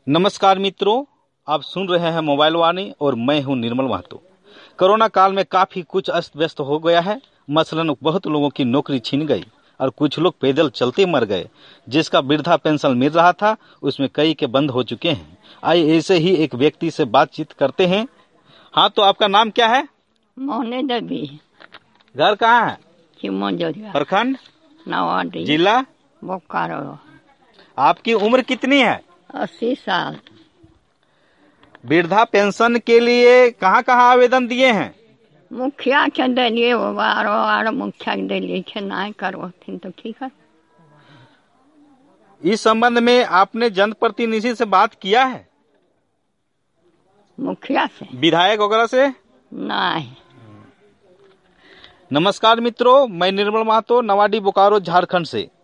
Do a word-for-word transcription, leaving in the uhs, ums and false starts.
नमस्कार मित्रों, आप सुन रहे हैं मोबाइल वाणी और मैं हूं निर्मल महतो। कोरोना काल में काफी कुछ अस्त व्यस्त हो गया है। मसलन बहुत लोगों की नौकरी छीन गई और कुछ लोग पैदल चलते मर गए। जिसका वृद्धा पेंशन मिल रहा था उसमें कई के बंद हो चुके हैं। आइए ऐसे ही एक व्यक्ति से बातचीत करते हैं। हाँ, तो आपका नाम क्या है? मोहने देवी। घर कहाँ है? प्रखंड नवाडी, जिला बोकारो। आपकी उम्र कितनी है? अस्सी साल। वृद्धा पेंशन के लिए कहाँ कहाँ आवेदन दिए हैं? मुखिया के दिलिए, वारो वारो मुखिया के दिलिए, नहीं करो तो ठीक है। इस संबंध में आपने जनप्रतिनिधि से बात किया है? मुखिया से, विधायक वगैरह से? नहीं। नमस्कार मित्रों, मैं निर्मल महतो, नवाडी बोकारो झारखंड से।